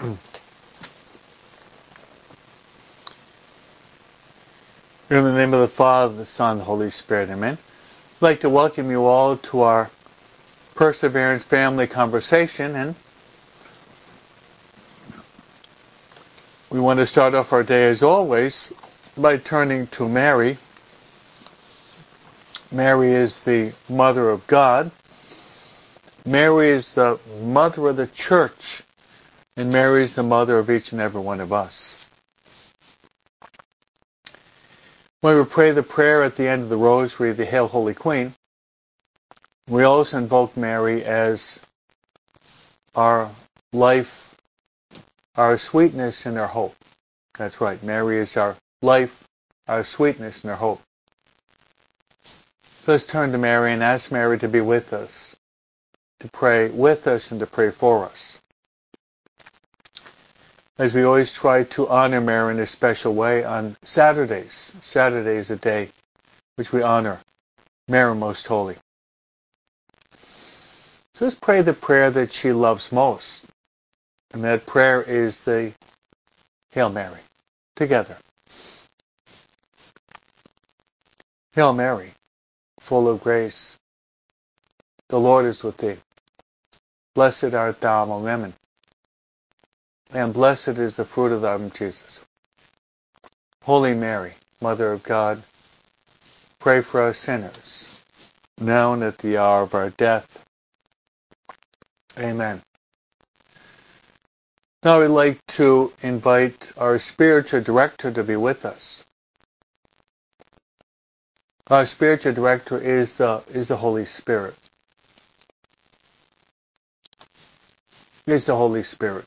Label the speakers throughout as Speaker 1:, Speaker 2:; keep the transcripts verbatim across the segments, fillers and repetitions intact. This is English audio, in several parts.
Speaker 1: In the name of the Father, the Son, and the Holy Spirit, amen. I'd like to welcome you all to our Perseverance Family Conversation, and we want to start off our day as always by turning to Mary. Mary is the Mother of God. Mary is the Mother of the Church, and Mary is the Mother of each and every one of us. When we pray the prayer at the end of the Rosary, the Hail Holy Queen, we also invoke Mary as our life, our sweetness, and our hope. That's right, Mary is our life, our sweetness, and our hope. So let's turn to Mary and ask Mary to be with us, to pray with us and to pray for us. As we always try to honor Mary in a special way on Saturdays. Saturday is a day which we honor Mary Most Holy. So let's pray the prayer that she loves most. And that prayer is the Hail Mary. Together. Hail Mary, full of grace, the Lord is with thee. Blessed art thou among women, and blessed is the fruit of thy womb, Jesus. Holy Mary, Mother of God, pray for us sinners, now and at the hour of our death. Amen. Now we'd like to invite our spiritual director to be with us. Our spiritual director is the is the Holy Spirit. Is the Holy Spirit.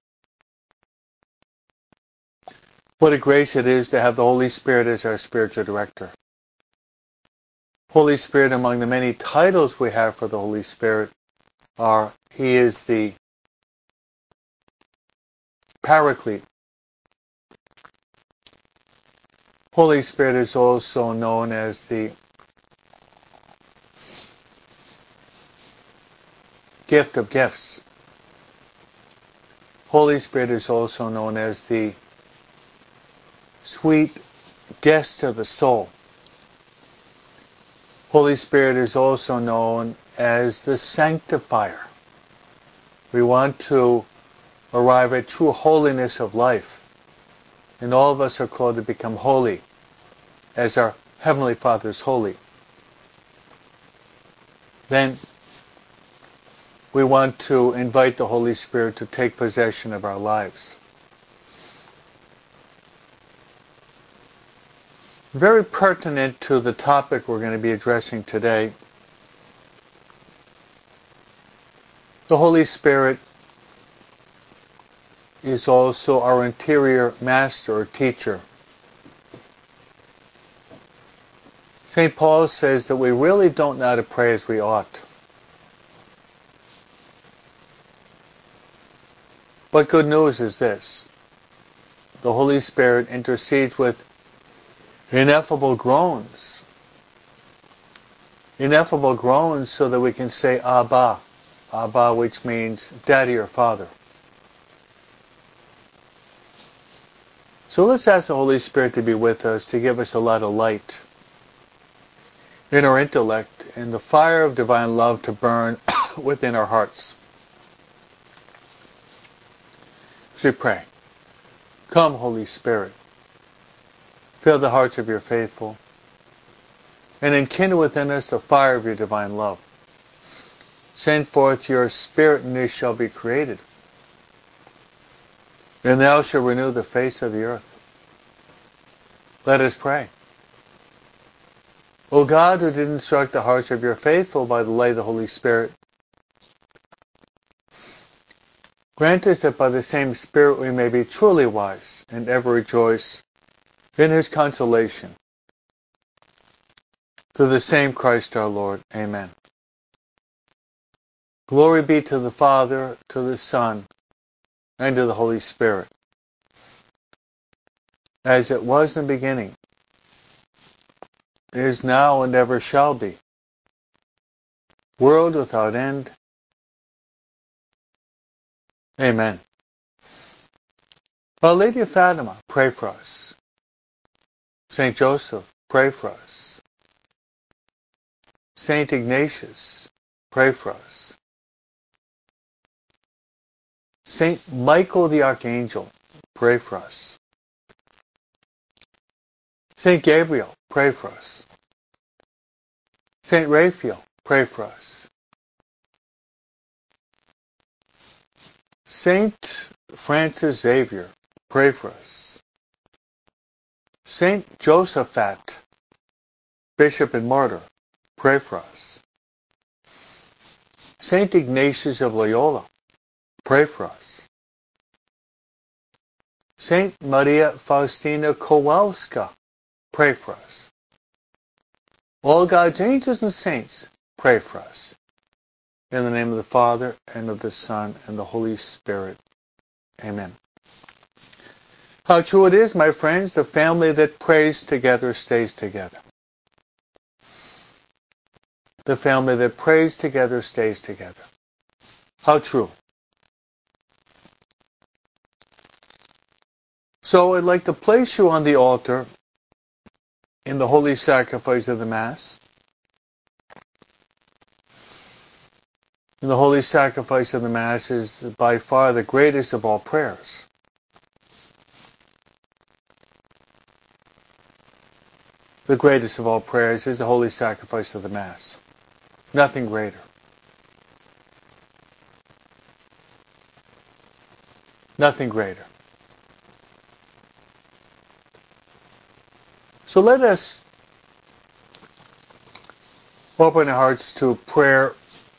Speaker 1: What a grace it is to have the Holy Spirit as our spiritual director. Holy Spirit, among the many titles we have for the Holy Spirit, are He is the Paraclete. Holy Spirit is also known as the Gift of Gifts. Holy Spirit is also known as the Sweet Guest of the Soul. Holy Spirit is also known as the Sanctifier. We want to arrive at true holiness of life. And all of us are called to become holy, as our Heavenly Father is holy. Then we want to invite the Holy Spirit to take possession of our lives. Very pertinent to the topic we're going to be addressing today, the Holy Spirit is also our interior master or teacher. Saint Paul says that we really don't know how to pray as we ought. But good news is this. The Holy Spirit intercedes with ineffable groans. Ineffable groans so that we can say Abba. Abba, which means Daddy or Father. So let's ask the Holy Spirit to be with us, to give us a lot of light in our intellect, and the fire of divine love to burn within our hearts. So we pray. Come, Holy Spirit, fill the hearts of your faithful, and enkindle within us the fire of your divine love. Send forth your Spirit, and they shall be created. And thou shalt renew the face of the earth. Let us pray. O God, who did instruct the hearts of your faithful by the light of the Holy Spirit, grant us that by the same Spirit we may be truly wise and ever rejoice in His consolation. Through the same Christ our Lord. Amen. Glory be to the Father, to the Son, and to the Holy Spirit, as it was in the beginning, is now, and ever shall be, world without end. Amen. Our Lady of Fatima, pray for us. Saint Joseph, pray for us. Saint Ignatius, pray for us. Saint Michael the Archangel, pray for us. Saint Gabriel, pray for us. Saint Raphael, pray for us. Saint Francis Xavier, pray for us. Saint Josaphat, Bishop and Martyr, pray for us. Saint Ignatius of Loyola, pray for us. Saint Maria Faustina Kowalska, pray for us. All God's angels and saints, pray for us. In the name of the Father, and of the Son, and the Holy Spirit. Amen. How true it is, my friends, the family that prays together stays together. The family that prays together stays together. How true. So I'd like to place you on the altar in the holy sacrifice of the Mass. And the holy sacrifice of the Mass is by far the greatest of all prayers. The greatest of all prayers is the holy sacrifice of the Mass. Nothing greater. Nothing greater. So let us open our hearts to prayer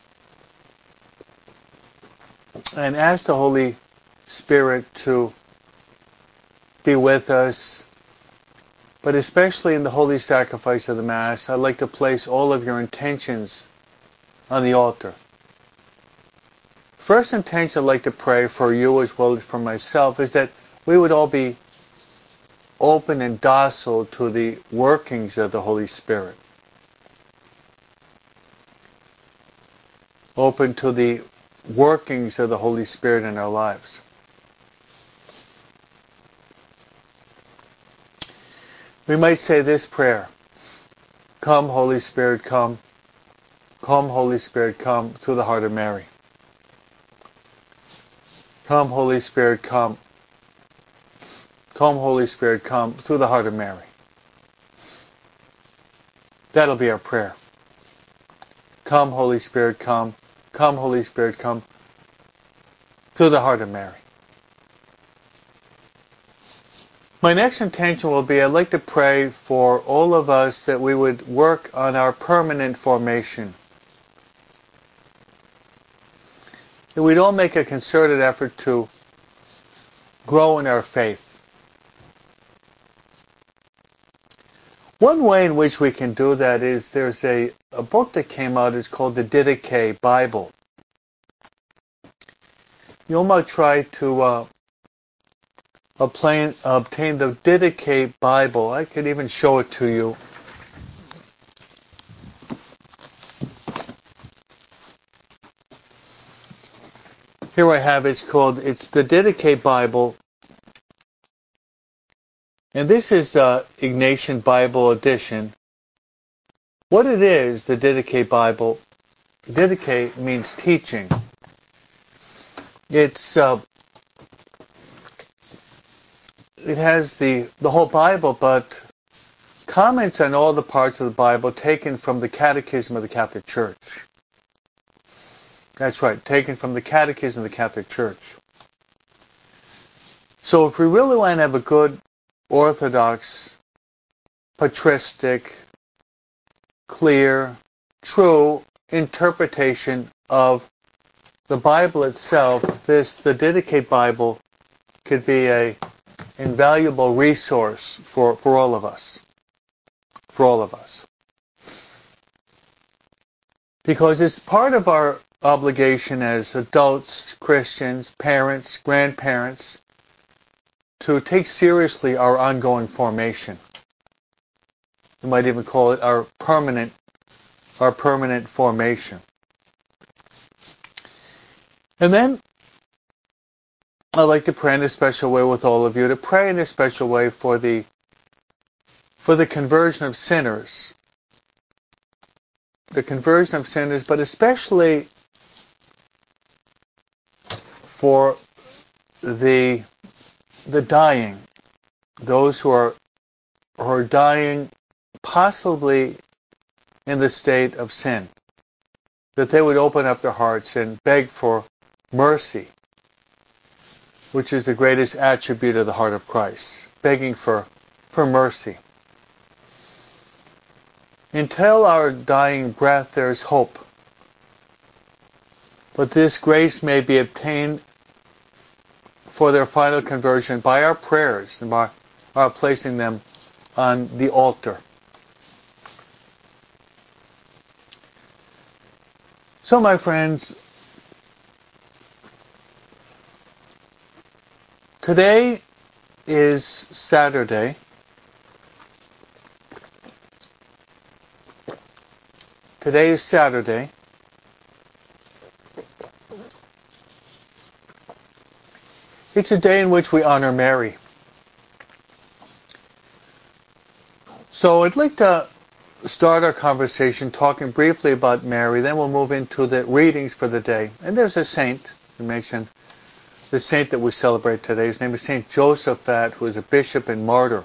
Speaker 1: and ask the Holy Spirit to be with us, but especially in the holy sacrifice of the Mass. I'd like to place all of your intentions on the altar. First intention I'd like to pray for you as well as for myself is that we would all be open and docile to the workings of the Holy Spirit. Open to the workings of the Holy Spirit in our lives. We might say this prayer. Come, Holy Spirit, come. Come, Holy Spirit, come through the heart of Mary. Come, Holy Spirit, come. Come, Holy Spirit, come through the heart of Mary. That'll be our prayer. Come, Holy Spirit, come. Come, Holy Spirit, come through the heart of Mary. My next intention will be, I'd like to pray for all of us that we would work on our permanent formation. That we'd all make a concerted effort to grow in our faith. One way in which we can do that is there's a, a book that came out, it's called the Didache Bible. You might try to uh, obtain, obtain the Didache Bible. I could even show it to you. Here I have it's called, it's the Didache Bible. And this is uh, Ignatian Bible edition. What it is, the Didache Bible, Didache means teaching. It's uh, it has the the whole Bible, but comments on all the parts of the Bible taken from the Catechism of the Catholic Church. That's right, taken from the Catechism of the Catholic Church. So if we really want to have a good, orthodox, patristic, clear, true interpretation of the Bible itself, this, the Didache Bible, could be a invaluable resource for, for all of us. For all of us. Because it's part of our obligation as adults, Christians, parents, grandparents, to take seriously our ongoing formation. You might even call it our permanent, our permanent formation. And then I'd like to pray in a special way with all of you, to pray in a special way for the for the conversion of sinners. The conversion of sinners, but especially for the the dying, those who are who are dying possibly in the state of sin, that they would open up their hearts and beg for mercy, which is the greatest attribute of the heart of Christ, begging for, for mercy. Until our dying breath there is hope, but this grace may be obtained for their final conversion by our prayers and by our placing them on the altar. So, my friends, today is Saturday. Today is Saturday. It's a day in which we honor Mary. So I'd like to start our conversation talking briefly about Mary, then we'll move into the readings for the day. And there's a saint, we mentioned, the saint that we celebrate today. His name is Saint Josaphat, who was a bishop and martyr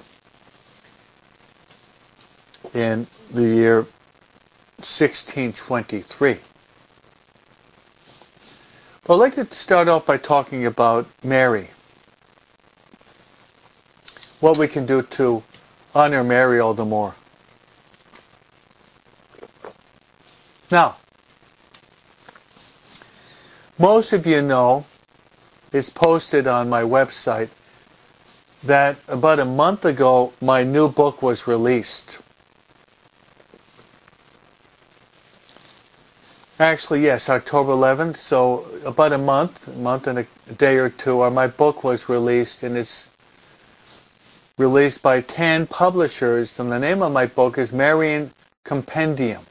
Speaker 1: in the year sixteen twenty-three. But I'd like to start off by talking about Mary. What we can do to honor Mary all the more. Now, most of you know, it's posted on my website, that about a month ago my new book was released. Actually, yes, October eleventh, so about a month, a month and a day or two, or my book was released, and it's released by Tan Publishers, and the name of my book is Marian Compendium.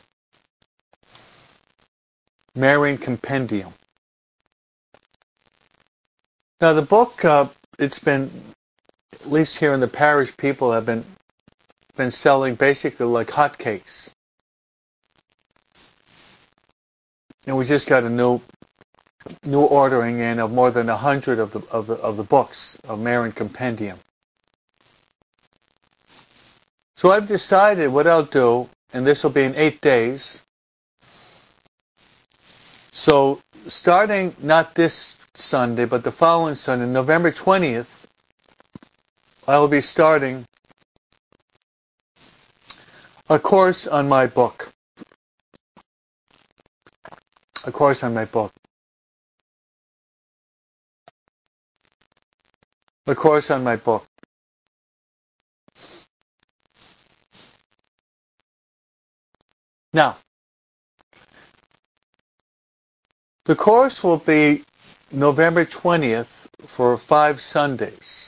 Speaker 1: Marian Compendium. Now the book, uh, it's been, at least here in the parish, people have been been selling basically like hotcakes. And we just got a new new ordering in of more than a hundred of the of the of the books of Marian Compendium. So I've decided what I'll do, and this will be in eight days. So starting not this Sunday, but the following Sunday, November twentieth, I will be starting a course on my book. A course on my book. A course on my book. Now, the course will be November twentieth for five Sundays.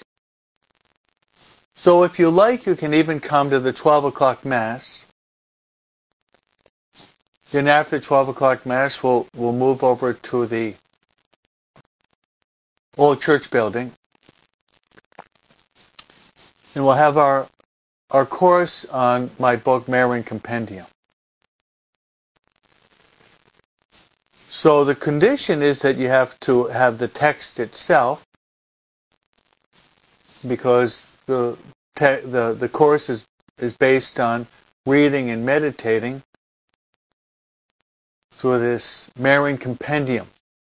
Speaker 1: So if you like, you can even come to the twelve o'clock Mass. Then after twelve o'clock Mass, we'll, we'll move over to the old church building. And we'll have our, our course on my book, Marian Compendium. So the condition is that you have to have the text itself, because the te- the, the course is, is based on reading and meditating through this Marian Compendium.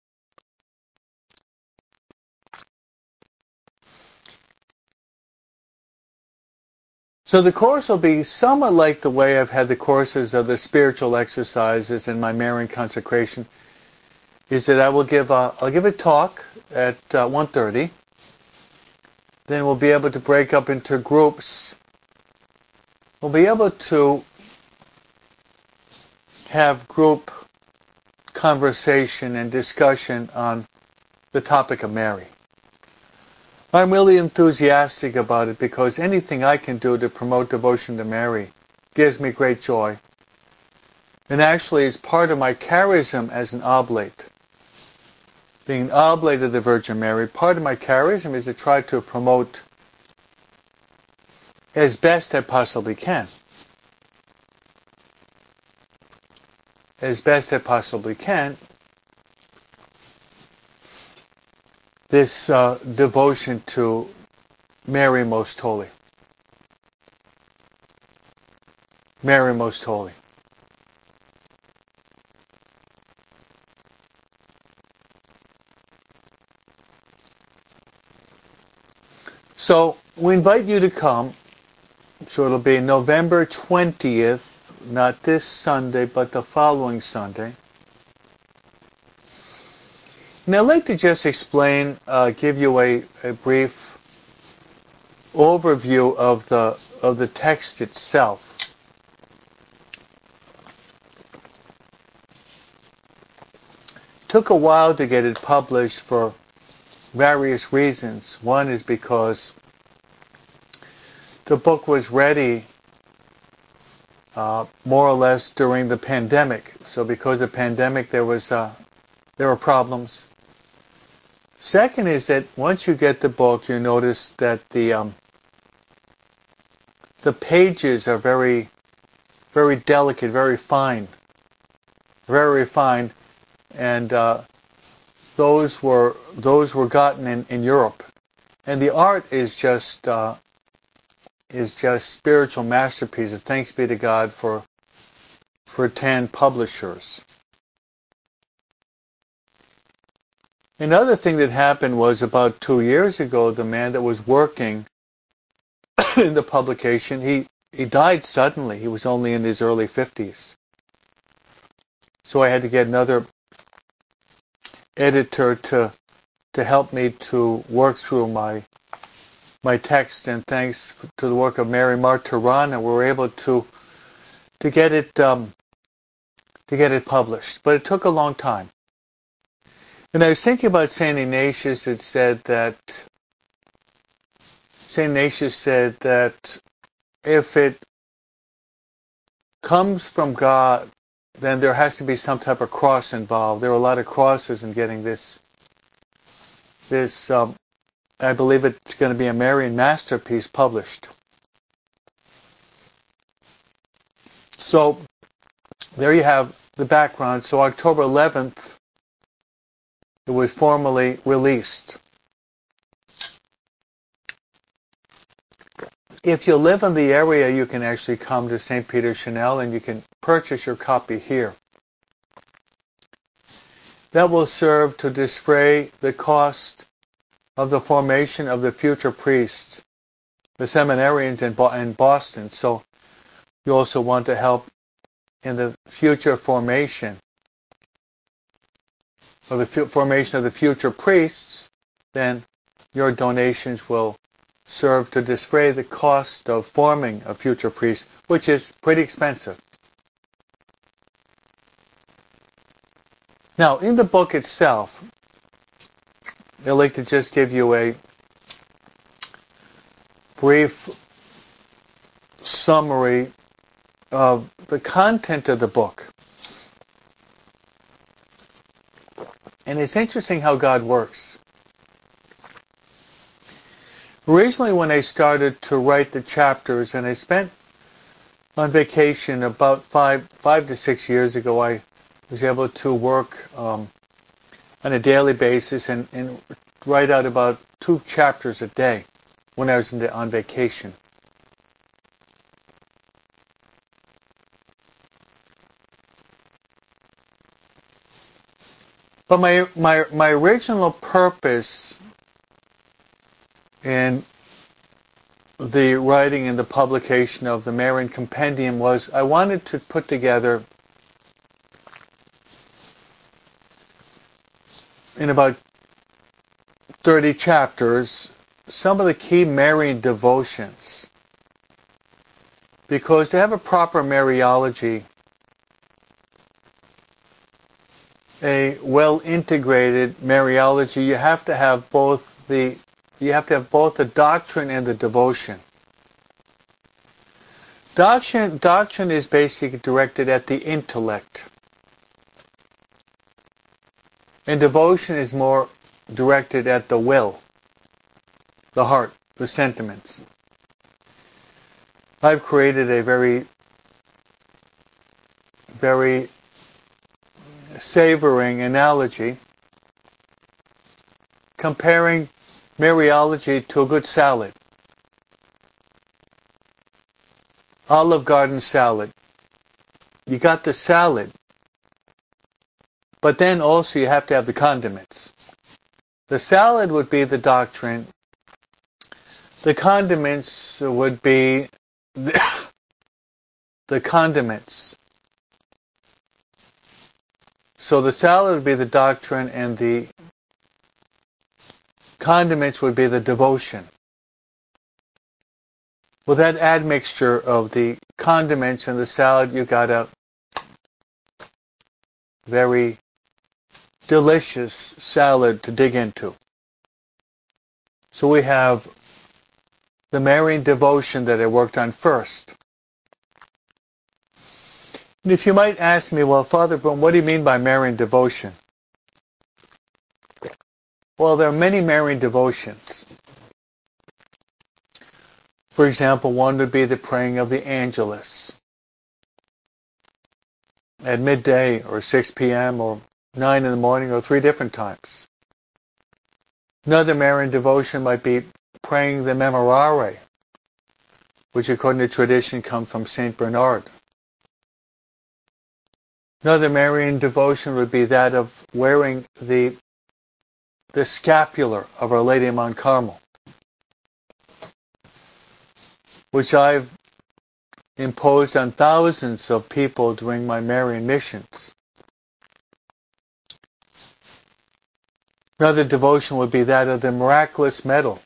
Speaker 1: So the course will be somewhat like the way I've had the courses of the spiritual exercises in my Marian consecration, is that I will give a, I'll give a talk at uh, one thirty. Then we'll be able to break up into groups. We'll be able to have group conversation and discussion on the topic of Mary. I'm really enthusiastic about it because anything I can do to promote devotion to Mary gives me great joy. And actually is part of my charism as an oblate. being an oblate of the Virgin Mary, part of my charism is to try to promote as best I possibly can. As best I possibly can, this uh, devotion to Mary Most Holy. Mary Most Holy. So we invite you to come. So it'll be November twentieth, not this Sunday, but the following Sunday. And I'd like to just explain, uh, give you a, a brief overview of the of the text itself. It took a while to get it published for various reasons. One is because the book was ready uh, more or less during the pandemic. So because of pandemic, there was uh, there were problems. Second is that once you get the book, you notice that the um, the pages are very, very delicate, very fine, very refined, and uh, those were those were gotten in, in Europe, and the art is just uh, is just spiritual masterpieces. Thanks be to God for for Tan Publishers. Another thing that happened was about two years ago, the man that was working in the publication, he, he died suddenly. He was only in his early fifties. So I had to get another editor to to help me to work through my my text, and thanks to the work of Mary Martirana, we were able to to get it um, to get it published. But it took a long time. And I was thinking about Saint Ignatius. It said that Saint Ignatius said that if it comes from God, then there has to be some type of cross involved. There are a lot of crosses in getting this. This, um, I believe it's going to be a Marian masterpiece published. So there you have the background. So October eleventh, it was formally released. If you live in the area, you can actually come to Saint Peter Chanel and you can purchase your copy here. That will serve to defray the cost of the formation of the future priests, the seminarians in, Bo- in Boston. So you also want to help in the future formation of the fu- formation of the future priests, then your donations will serve to defray the cost of forming a future priest, which is pretty expensive. Now, in the book itself, I'd like to just give you a brief summary of the content of the book. And it's interesting how God works. Originally, when I started to write the chapters, and I spent on vacation about five, five to six years ago, I was able to work um, on a daily basis and, and write out about two chapters a day when I was in the, on vacation. But my my my original purpose in the writing and the publication of the Marian Compendium was I wanted to put together in about thirty chapters some of the key Marian devotions. Because to have a proper Mariology, a well-integrated Mariology, you have to have both the you have to have both the doctrine and the devotion. Doctrine, doctrine is basically directed at the intellect. And devotion is more directed at the will, the heart, the sentiments. I've created a very, very savoring analogy comparing Mariology to a good salad. Olive Garden salad. You got the salad, but then also you have to have the condiments. The salad would be the doctrine. The condiments would be the, the condiments. So the salad would be the doctrine and the condiments would be the devotion. With that admixture of the condiments and the salad, you got a very delicious salad to dig into. So we have the Marian devotion that I worked on first. And if you might ask me, well, Father Broom, what do you mean by Marian devotion? Well, there are many Marian devotions. For example, one would be the praying of the Angelus at midday or six p.m. or nine in the morning or three different times. Another Marian devotion might be praying the Memorare, which according to tradition comes from Saint Bernard. Another Marian devotion would be that of wearing the, the scapular of Our Lady of Mount Carmel, which I've imposed on thousands of people during my Marian missions. Another devotion would be that of the miraculous medal,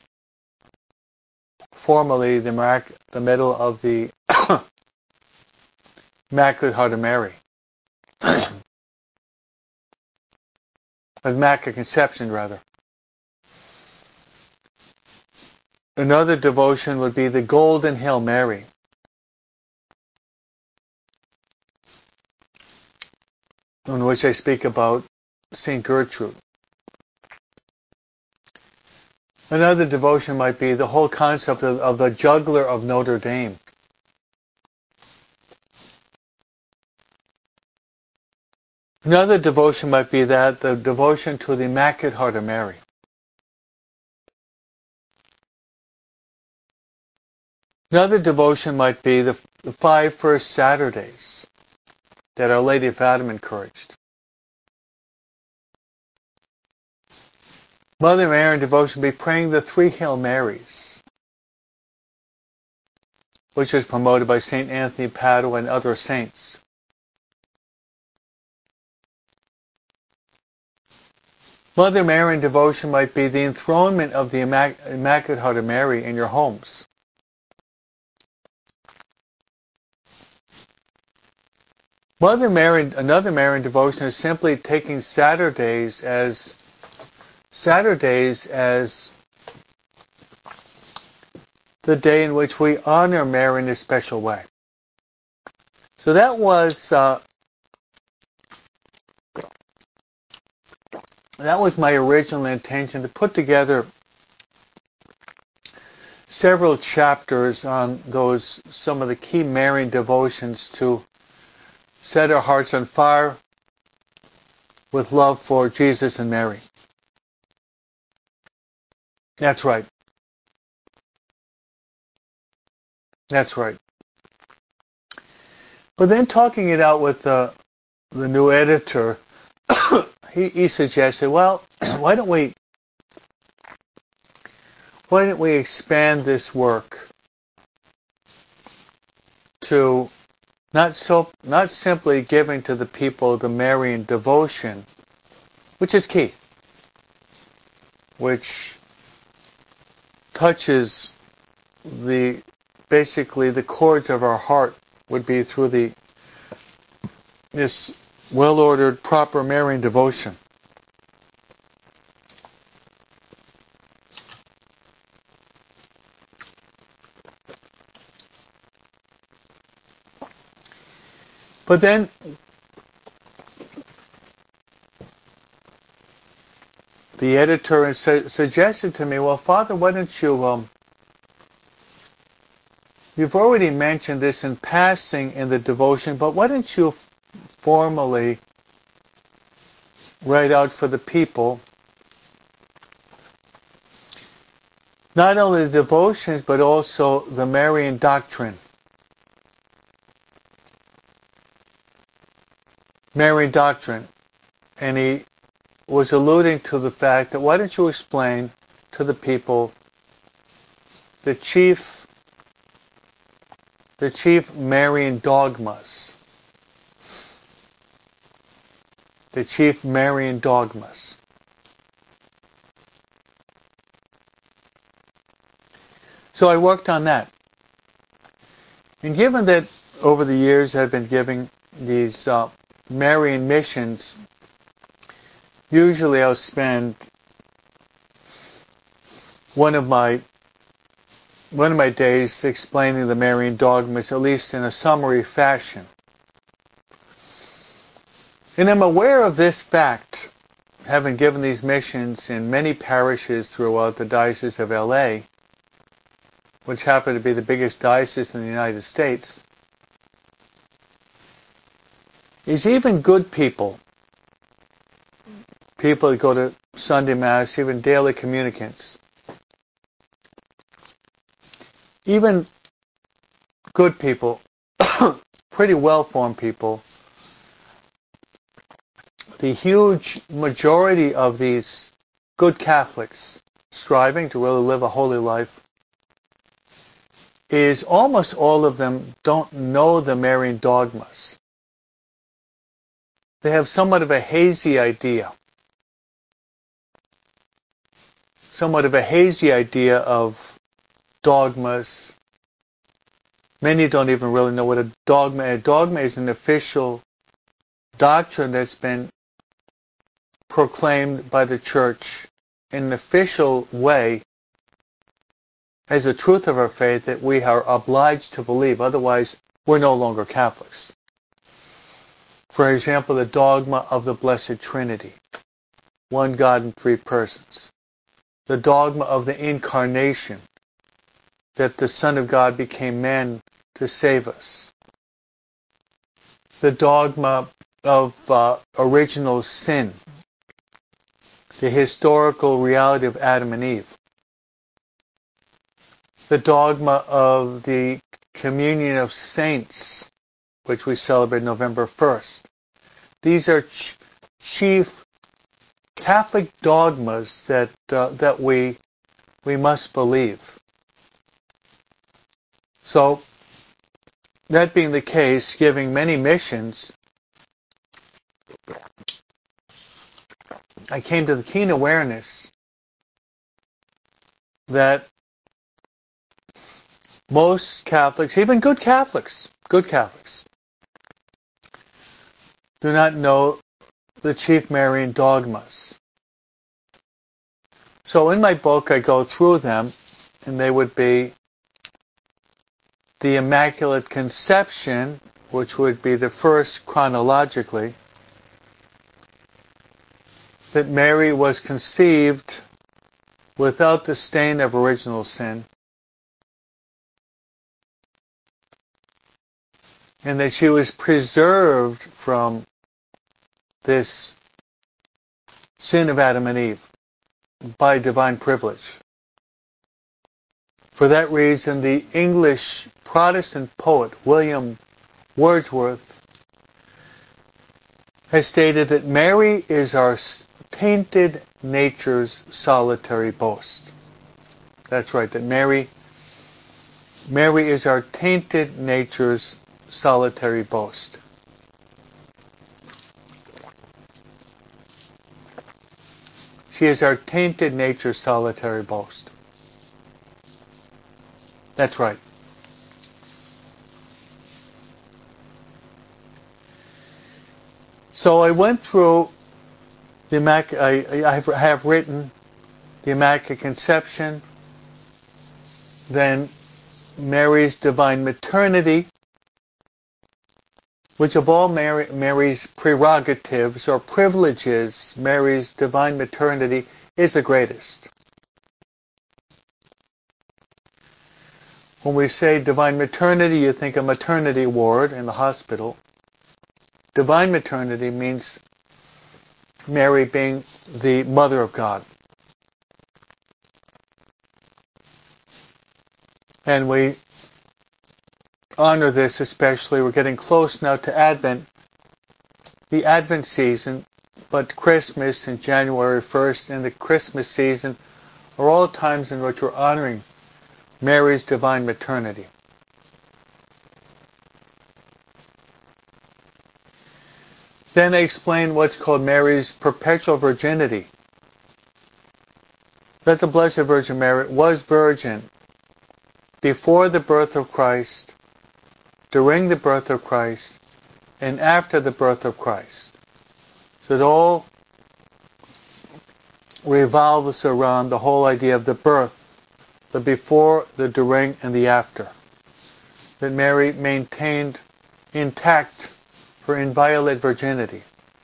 Speaker 1: formerly the, mirac- the medal of the Immaculate Heart of Mary, of Immaculate Conception rather. Another devotion would be the Golden Hail Mary, in which I speak about Saint Gertrude. Another devotion might be the whole concept of, of the juggler of Notre Dame. Another devotion might be that, the devotion to the Immaculate Heart of Mary. Another devotion might be the, the five first Saturdays that Our Lady of Fatima encouraged. Mother Marian devotion would be praying the three Hail Marys, which was promoted by Saint Anthony Padua and other saints. Mother Marian devotion might be the enthronement of the Immac- Immaculate Heart of Mary in your homes. Mother Marian, another Marian devotion is simply taking Saturdays as Saturdays as the day in which we honor Mary in a special way. So that was uh, that was my original intention, to put together several chapters on those some of the key Marian devotions to set our hearts on fire with love for Jesus and Mary. That's right. That's right. But then talking it out with uh, the new editor, he, he suggested, well, why don't we why don't we expand this work to not so not simply giving to the people the Marian devotion, which is key, which touches the basically the chords of our heart, would be through the this well-ordered, proper Marian devotion. But then the editor su- suggested to me, well, Father, why don't you, um, you've already mentioned this in passing in the devotion, but why don't you f- formally write out for the people not only the devotions, but also the Marian doctrine. Marian doctrine. And he was alluding to the fact that why don't you explain to the people the chief the chief Marian dogmas. The chief Marian dogmas. So I worked on that. And given that over the years I've been giving these uh, Marian missions, usually I'll spend one of my one of my days explaining the Marian dogmas, at least in a summary fashion. And I'm aware of this fact, having given these missions in many parishes throughout the Diocese of L A, which happen to be the biggest diocese in the United States, is even good people, people that go to Sunday Mass, even daily communicants, even good people, pretty well-formed people, the huge majority of these good Catholics striving to really live a holy life, is almost all of them don't know the Marian dogmas. They have somewhat of a hazy idea. Somewhat of a hazy idea of dogmas. Many don't even really know what a dogma is. A dogma is an official doctrine that's been proclaimed by the Church in an official way as a truth of our faith that we are obliged to believe. Otherwise, we're no longer Catholics. For example, the dogma of the Blessed Trinity. One God in three persons. The dogma of the Incarnation. That the Son of God became man to save us. The dogma of uh, original sin. The historical reality of Adam and Eve. The dogma of the communion of saints, which we celebrate November first. These are ch- chief Catholic dogmas that uh, that we we must believe. So, that being the case, giving many missions, I came to the keen awareness that most Catholics, even good Catholics, good Catholics, do not know the chief Marian dogmas. So in my book I go through them, and they would be the Immaculate Conception, which would be the first chronologically, that Mary was conceived without the stain of original sin, and that she was preserved from this sin of Adam and Eve by divine privilege. For that reason, the English Protestant poet William Wordsworth has stated that Mary is our tainted nature's solitary boast. That's right, that Mary, Mary is our tainted nature's solitary boast. She is our tainted nature's solitary boast. That's right. So I went through the Immaculate, I, I have written the Immaculate Conception, then Mary's divine maternity, which of all Mary, Mary's prerogatives or privileges, Mary's divine maternity is the greatest. When we say divine maternity, you think of maternity ward in the hospital. Divine maternity means Mary being the mother of God. And we honor this especially. We're getting close now to Advent, the Advent season, but Christmas and January first and the Christmas season are all times in which we're honoring Mary's divine maternity. Then I explain what's called Mary's perpetual virginity. That the Blessed Virgin Mary was virgin before the birth of Christ, during the birth of Christ, and after the birth of Christ. So it all revolves around the whole idea of the birth, the before, the during, and the after. That Mary maintained intact her inviolate virginity.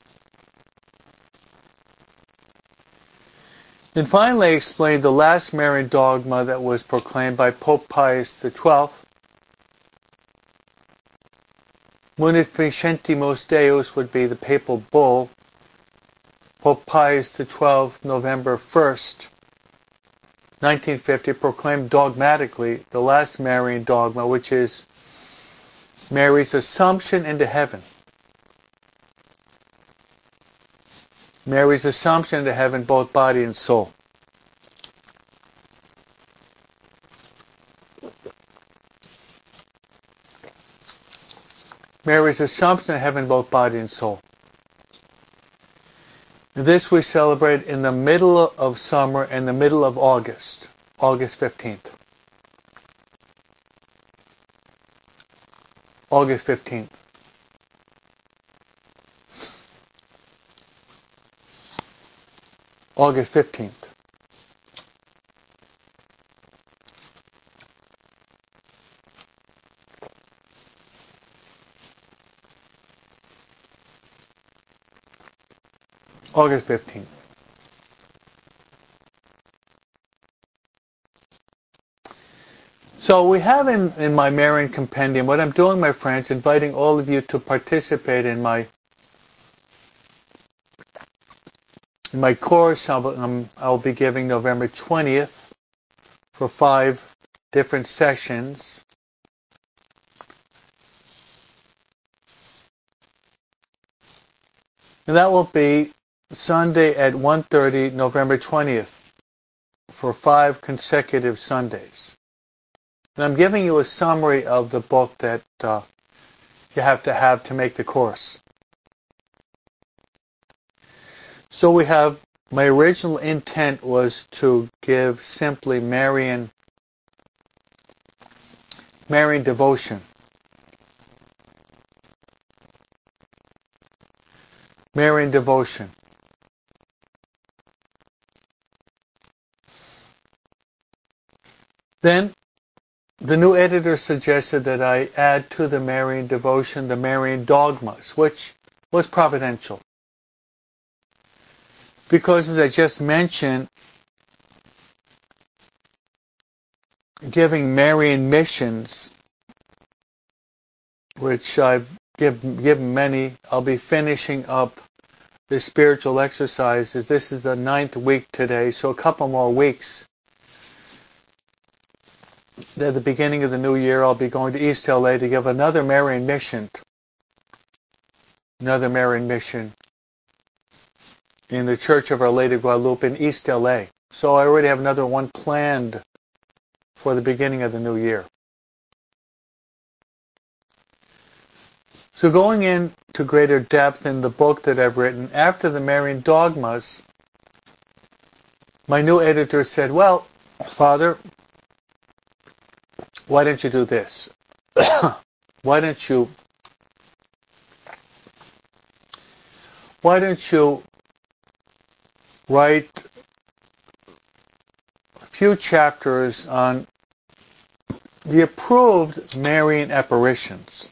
Speaker 1: And finally, I explained the last Marian dogma that was proclaimed by Pope Pius the twelfth. Munificentimus Deus would be the papal bull. Pope Pius the twelfth, November first, nineteen fifty, proclaimed dogmatically the last Marian dogma, which is Mary's assumption into heaven. Mary's assumption into heaven, both body and soul. Mary's assumption into heaven, both body and soul. This we celebrate in the middle of summer and the middle of August, August fifteenth. August fifteenth. August fifteenth. August fifteenth. So we have in, in my Marian Compendium, what I'm doing, my friends, inviting all of you to participate in my in my course. I'll, um, I'll be giving November twentieth for five different sessions. And that will be Sunday at one thirty, November twentieth, for five consecutive Sundays. And I'm giving you a summary of the book that uh, you have to have to make the course. So we have, my original intent was to give simply Marian, Marian devotion. Marian devotion. Then the new editor suggested that I add to the Marian devotion the Marian dogmas, which was providential. Because, as I just mentioned, giving Marian missions, which I've give, given many, I'll be finishing up the spiritual exercises. This is the ninth week today, so a couple more weeks. At the beginning of the new year, I'll be going to East L A to give another Marian mission. Another Marian mission in the Church of Our Lady of Guadalupe in East L A. So I already have another one planned for the beginning of the new year. So going into greater depth in the book that I've written, after the Marian dogmas, my new editor said, well, Father, why don't you do this? Why don't you why don't you write a few chapters on the approved Marian apparitions?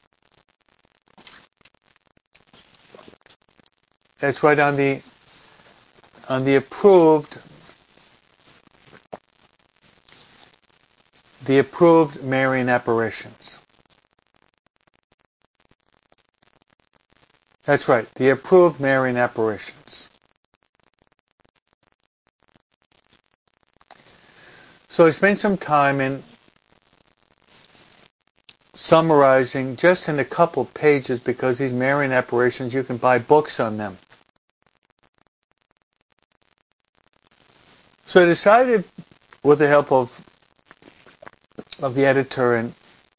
Speaker 1: That's right on the on the approved the approved Marian apparitions. That's right, the approved Marian apparitions. So I spent some time in summarizing just in a couple pages, because these Marian apparitions, you can buy books on them. So I decided, with the help of of the editor and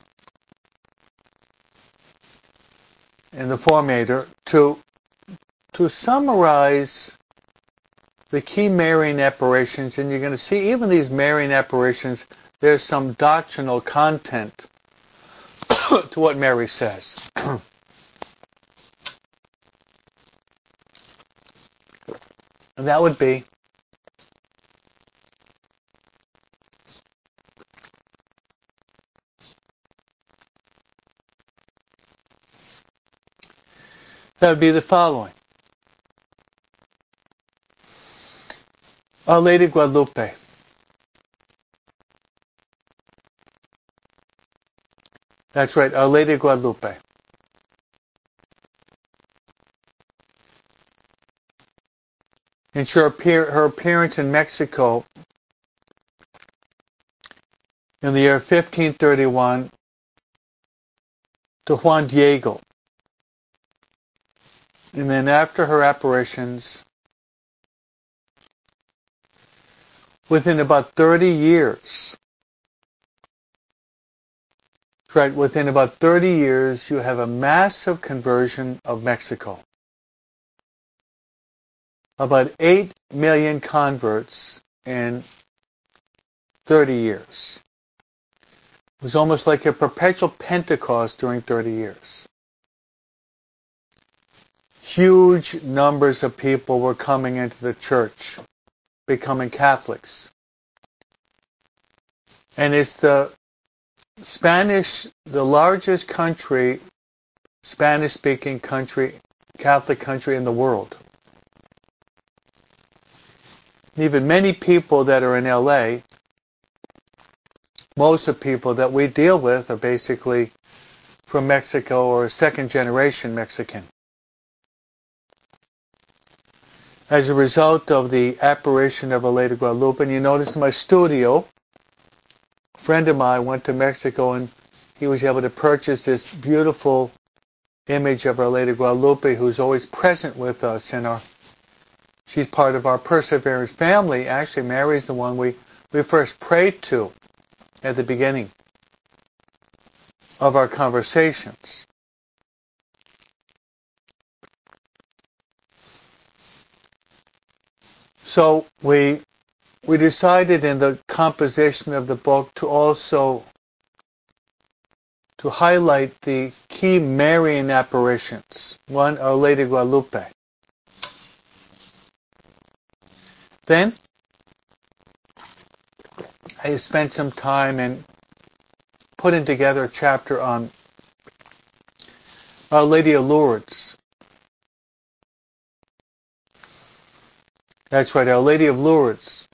Speaker 1: and the formator, to to summarize the key Marian apparitions. And you're going to see even these Marian apparitions, there's some doctrinal content to what Mary says. And that would be that would be the following. Our Lady Guadalupe. That's right, Our Lady Guadalupe. And her, appear, her appearance in Mexico in the year fifteen thirty-one to Juan Diego. And then after her apparitions, within about thirty years, right, within about thirty years, you have a massive conversion of Mexico. About eight million converts in thirty years. It was almost like a perpetual Pentecost during thirty years. Huge numbers of people were coming into the church, becoming Catholics. And it's the Spanish, the largest country, Spanish-speaking country, Catholic country in the world. Even many people that are in L A, most of the people that we deal with are basically from Mexico or second generation Mexican. As a result of the apparition of Our Lady Guadalupe, and you notice in my studio, a friend of mine went to Mexico and he was able to purchase this beautiful image of Our Lady Guadalupe, who's always present with us in our She's part of our Perseverance family. Actually, Mary's the one we, we first prayed to at the beginning of our conversations. So we we decided in the composition of the book to also to highlight the key Marian apparitions. One, Our Lady Guadalupe. Then, I spent some time in putting together a chapter on Our Lady of Lourdes. That's right, Our Lady of Lourdes.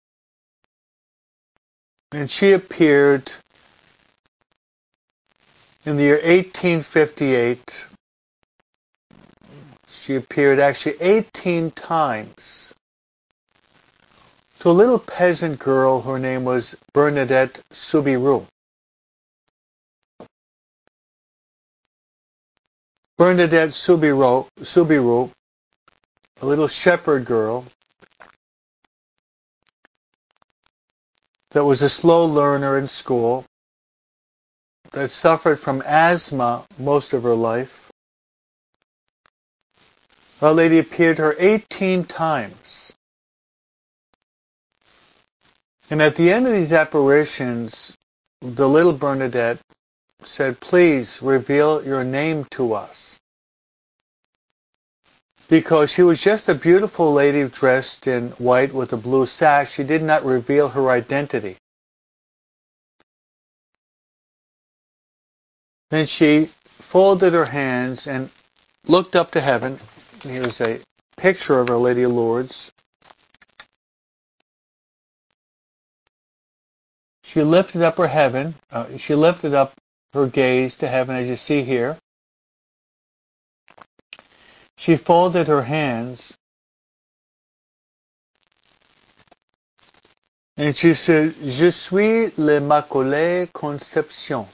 Speaker 1: And she appeared in the year eighteen fifty-eight. She appeared actually eighteen times to a little peasant girl. Her name was Bernadette Soubirous. Bernadette Soubirous, Soubirous, a little shepherd girl that was a slow learner in school, that suffered from asthma most of her life. Our Lady appeared to her eighteen times. And at the end of these apparitions, the little Bernadette said, "Please reveal your name to us." Because she was just a beautiful lady dressed in white with a blue sash, she did not reveal her identity. Then she folded her hands and looked up to heaven. Here's a picture of Our Lady of Lourdes. She lifted up her heaven. Uh, she lifted up her gaze to heaven, as you see here. She folded her hands, and she said, "Je suis l'Immaculée Conception."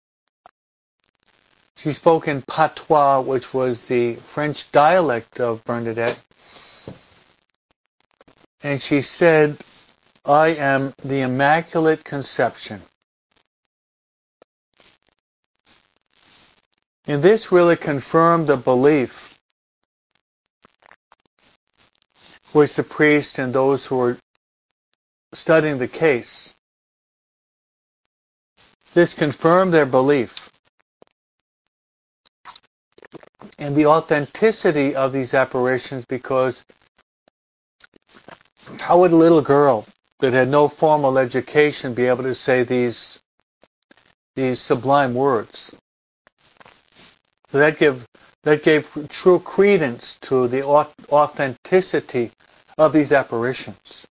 Speaker 1: She spoke in patois, which was the French dialect of Bernadette, and she said, "I am the Immaculate Conception." And this really confirmed the belief which the priest and those who were studying the case, this confirmed their belief in the authenticity of these apparitions, because how would a little girl that had no formal education be able to say these these sublime words? So that gave that gave true credence to the authenticity of these apparitions.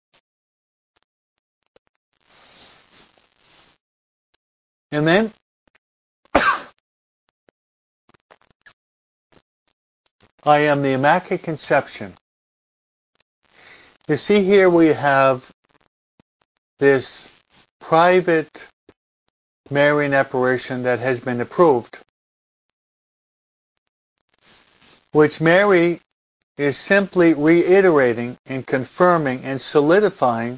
Speaker 1: And then I am the Immaculate Conception. You see here we have this private Marian apparition that has been approved, which Mary is simply reiterating and confirming and solidifying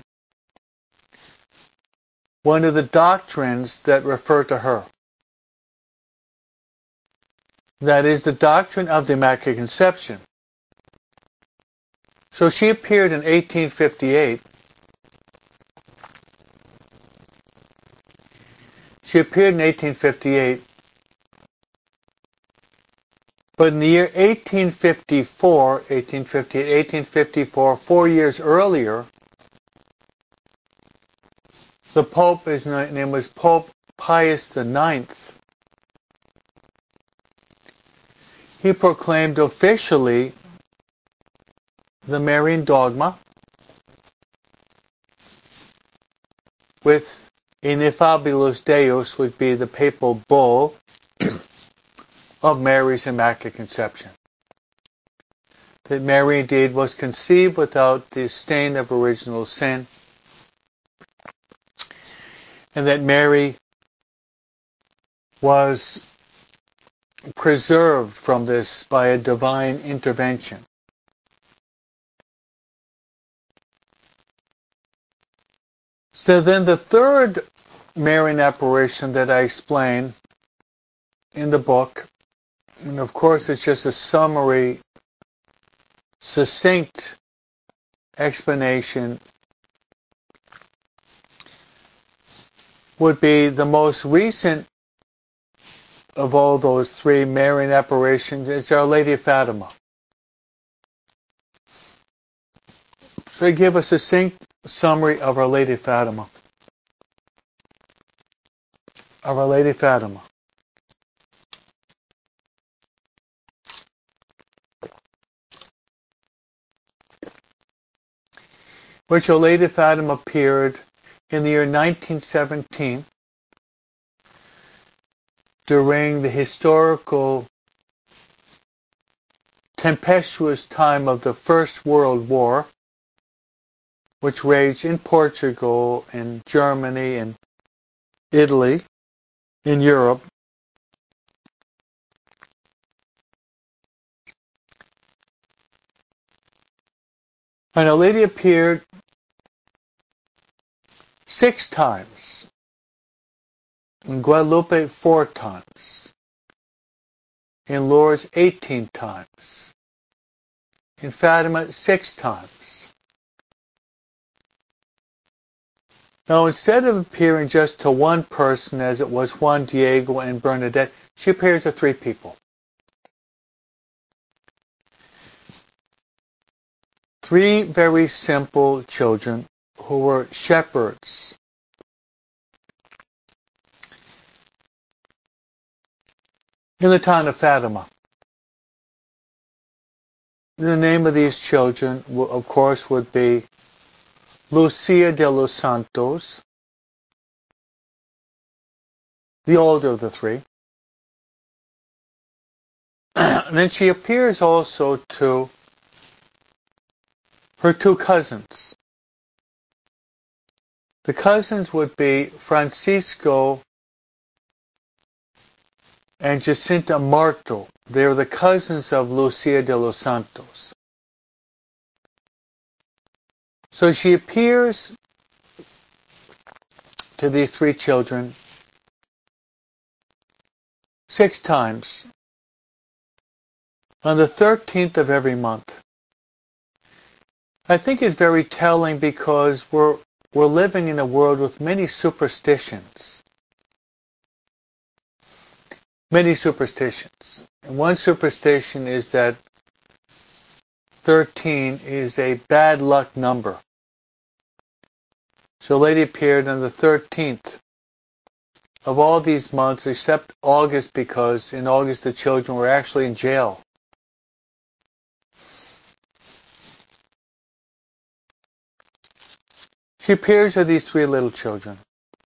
Speaker 1: one of the doctrines that refer to her. That is the doctrine of the Immaculate Conception. So she appeared in eighteen fifty-eight. She appeared in eighteen fifty-eight. But in the year eighteen fifty-four, eighteen fifty-eight, eighteen fifty-four, four years earlier, the Pope, his name was Pope Pius the Ninth, he proclaimed officially the Marian dogma with Ineffabilis Deus, would be the papal bull of Mary's Immaculate Conception. That Mary indeed was conceived without the stain of original sin, and that Mary was preserved from this by a divine intervention. So then the third Marian apparition that I explain in the book, and of course it's just a summary, succinct explanation, would be the most recent of all those three Marian apparitions. It's Our Lady of Fatima. So I give a succinct summary of Our Lady of Fatima. Of Our Lady of Fatima. Which Our Lady of Fatima appeared in the year nineteen seventeen during the historical tempestuous time of the First World War, which raged in Portugal, in Germany, and Italy, in Europe. And Our Lady appeared six times, in Guadalupe four times, in Lourdes eighteen times, in Fatima six times. Now, instead of appearing just to one person, as it was Juan Diego and Bernadette, she appears to three people. Three very simple children who were shepherds. In the town of Fatima. The name of these children, of course, would be Lucia de los Santos, the older of the three. And then she appears also to her two cousins. The cousins would be Francisco and Jacinta Marto. They are the cousins of Lucia de los Santos. So she appears to these three children six times on the thirteenth of every month. I think it's very telling because we're we're living in a world with many superstitions. Many superstitions. And one superstition is that thirteen is a bad luck number. So Lady appeared on the thirteenth of all these months except August, because in August the children were actually in jail. She appears to these three little children.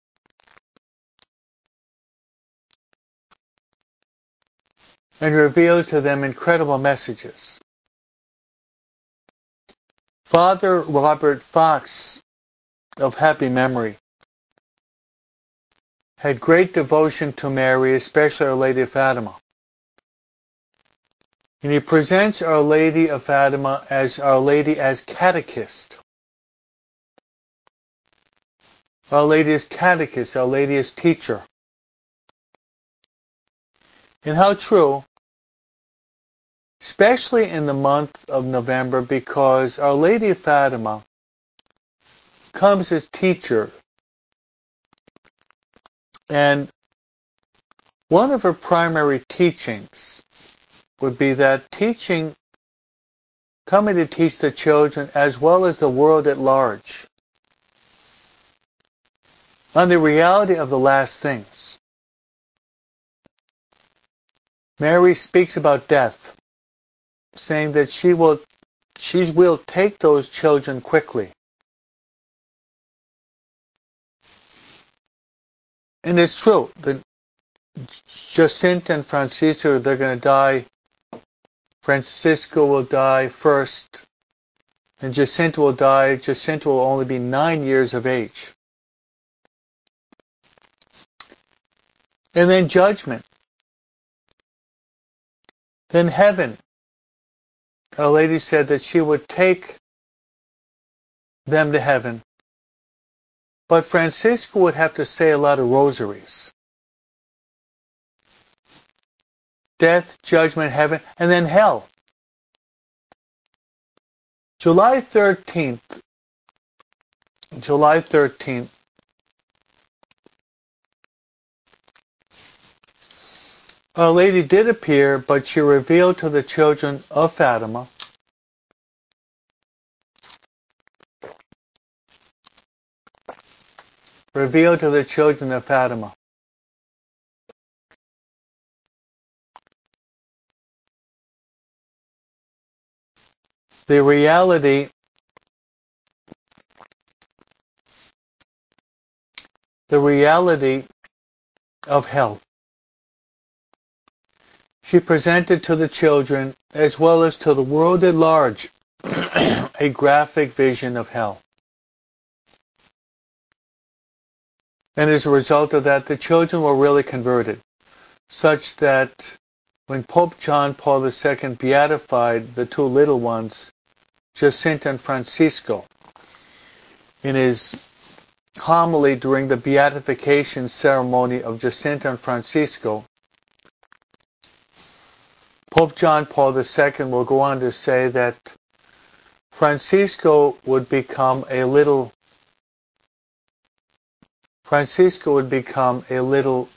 Speaker 1: And reveals to them incredible messages. Father Robert Fox, of happy memory, had great devotion to Mary, especially Our Lady of Fatima. And he presents Our Lady of Fatima as Our Lady as catechist. Our Lady as catechist, Our Lady as teacher. And how true, especially in the month of November, because Our Lady of Fatima comes as teacher. And one of her primary teachings would be that teaching, coming to teach the children as well as the world at large on the reality of the last things. Mary speaks about death, saying that she will, she will take those children quickly. And it's true that Jacinta and Francisco, they're going to die. Francisco will die first, and Jacinta will die. Jacinta will only be nine years of age. And then judgment. Then heaven. Our Lady said that she would take them to heaven. But Francisco would have to say a lot of rosaries. Death, judgment, heaven, and then hell. July thirteenth, July thirteenth, Our Lady did appear, but she revealed to the children of Fatima revealed to the children of Fatima the reality the reality of hell. She presented to the children, as well as to the world at large, a graphic vision of hell. And as a result of that, the children were really converted, such that when Pope John Paul the Second beatified the two little ones, Jacinta and Francisco, in his homily during the beatification ceremony of Jacinta and Francisco, Pope John Paul the Second will go on to say that Francisco would become a little Francisco would become a little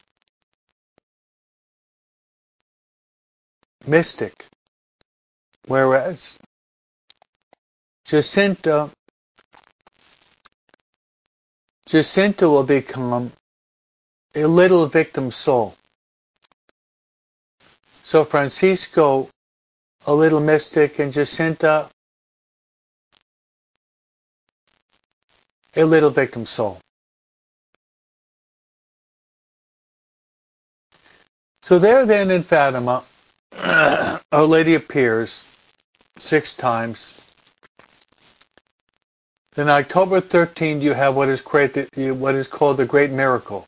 Speaker 1: mystic, whereas Jacinta Jacinta will become a little victim soul. So Francisco, a little mystic, and Jacinta, a little victim soul. So there then in Fatima, Our Lady appears six times. Then October thirteenth, you have what is, created, what is called the Great Miracle,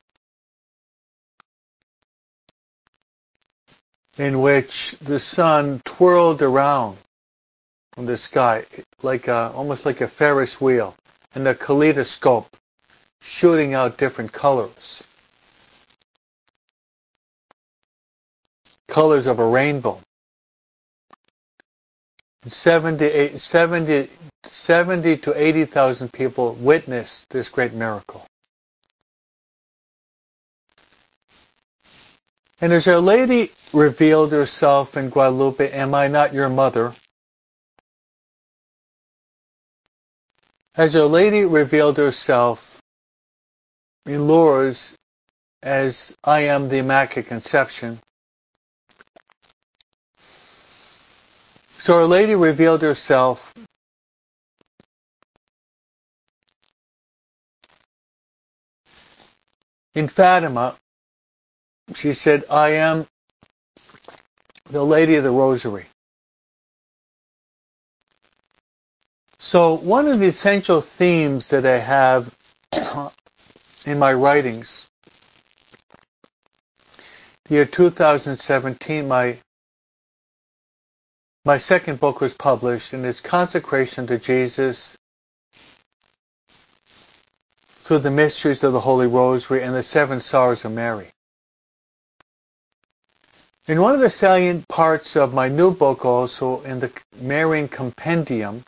Speaker 1: in which the sun twirled around in the sky, like a, almost like a Ferris wheel, and a kaleidoscope shooting out different colors, colors of a rainbow. seventy, seventy, seventy to eighty thousand people witnessed this great miracle. And as Our Lady revealed herself in Guadalupe, "Am I not your mother?" As Our Lady revealed herself in Lourdes as "I am the Immaculate Conception," so Our Lady revealed herself in Fatima. She said, "I am the Lady of the Rosary." So one of the essential themes that I have in my writings, the year two thousand seventeen, my my second book was published, and it's Consecration to Jesus through the Mysteries of the Holy Rosary and the Seven Sorrows of Mary. And one of the salient parts of my new book also, in the Marian Compendium,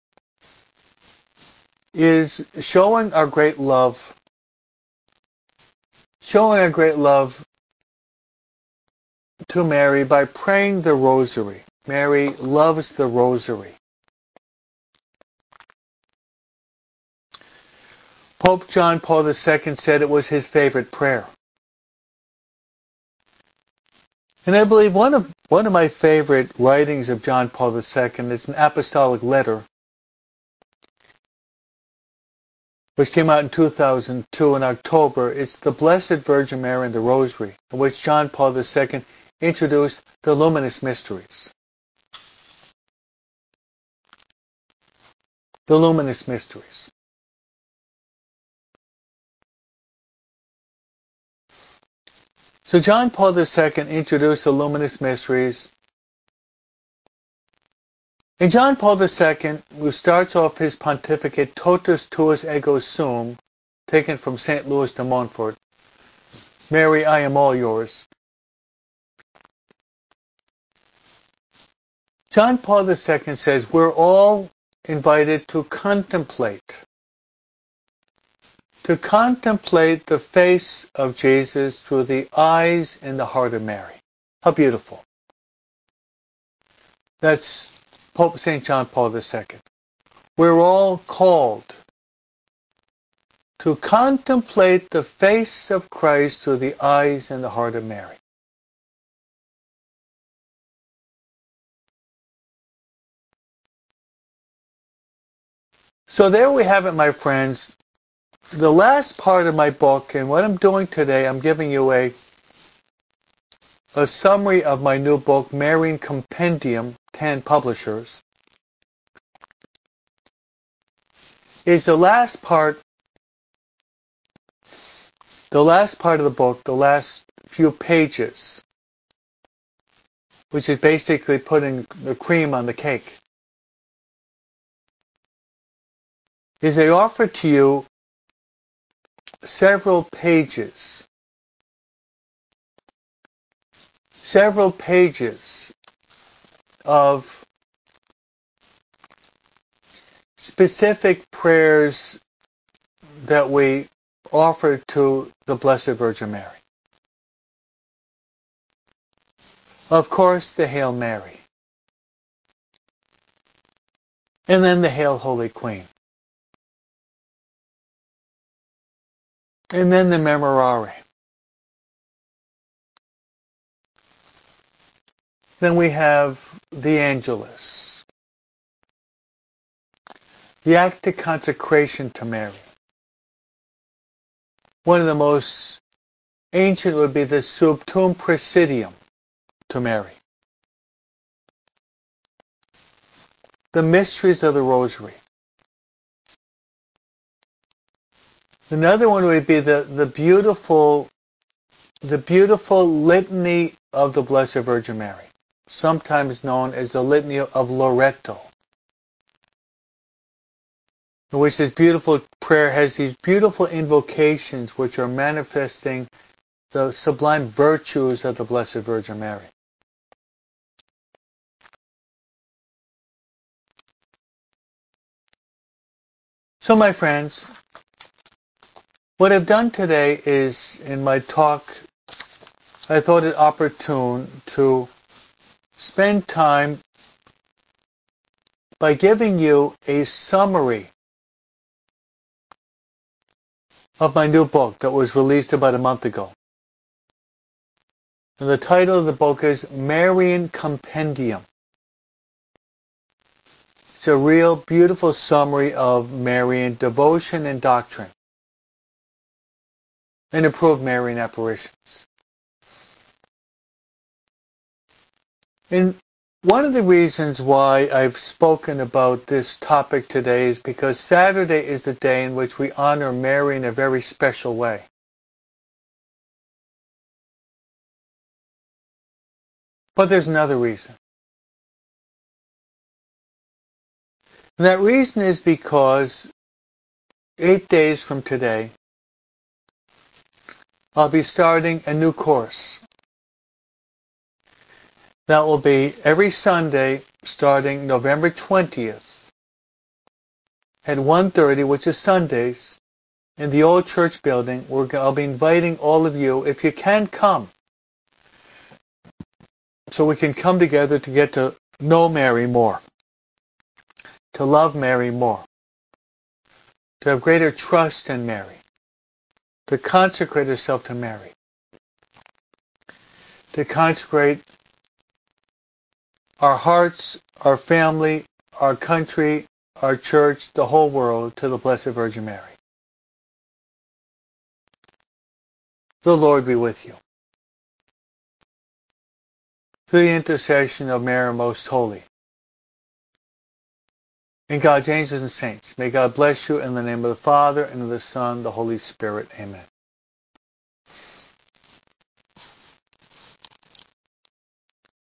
Speaker 1: is showing our great love, showing our great love to Mary by praying the Rosary. Mary loves the Rosary. Pope John Paul the Second said it was his favorite prayer. And I believe one of one of my favorite writings of John Paul the Second is an apostolic letter, which came out in two thousand two in October. It's the Blessed Virgin Mary and the Rosary, in which John Paul the Second introduced the luminous mysteries. The luminous mysteries. So John Paul the Second introduced the luminous mysteries. And John Paul the Second, who starts off his pontificate Totus Tuus Ego Sum, taken from Saint Louis de Montfort, "Mary, I am all yours." John Paul the Second says we're all invited to contemplate, to contemplate the face of Jesus through the eyes and the heart of Mary. How beautiful. That's Pope Saint John Paul the Second. We're all called to contemplate the face of Christ through the eyes and the heart of Mary. So there we have it, my friends. The last part of my book, and what I'm doing today, I'm giving you a a summary of my new book, Marian Compendium, ten publishers, is the last part, the last part of the book, the last few pages, which is basically putting the cream on the cake, is I offer to you several pages, several pages of specific prayers that we offer to the Blessed Virgin Mary. Of course, the Hail Mary. And then the Hail Holy Queen. And then the Memorare. Then we have the Angelus. The Act of Consecration to Mary. One of the most ancient would be the Sub Tuum Praesidium to Mary. The mysteries of the Rosary. Another one would be the, the beautiful the beautiful litany of the Blessed Virgin Mary, sometimes known as the Litany of Loreto, in which this beautiful prayer has these beautiful invocations which are manifesting the sublime virtues of the Blessed Virgin Mary. So my friends, what I've done today is, in my talk, I thought it opportune to spend time by giving you a summary of my new book that was released about a month ago. And the title of the book is Marian Compendium. It's a real beautiful summary of Marian devotion and doctrine and approved Marian apparitions. And one of the reasons why I've spoken about this topic today is because Saturday is the day in which we honor Mary in a very special way. But there's another reason. And that reason is because eight days from today, I'll be starting a new course. That will be every Sunday starting November twentieth at one thirty, which is Sundays, in the old church building. Where I'll be inviting all of you, if you can, come, so we can come together to get to know Mary more, to love Mary more, to have greater trust in Mary, to consecrate yourself to Mary, to consecrate our hearts, our family, our country, our church, the whole world to the Blessed Virgin Mary. The Lord be with you. Through the intercession of Mary Most Holy, and God's angels and saints, may God bless you in the name of the Father, and of the Son, the Holy Spirit. Amen.